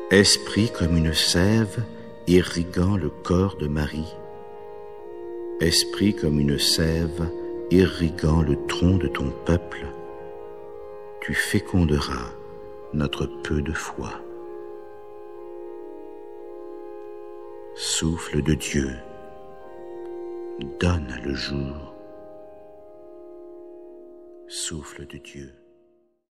Esprit comme une sève irriguant le corps de Marie, Esprit comme une sève irriguant le tronc de ton peuple, tu féconderas notre peu de foi. Souffle de Dieu, donne le jour. Souffle de Dieu.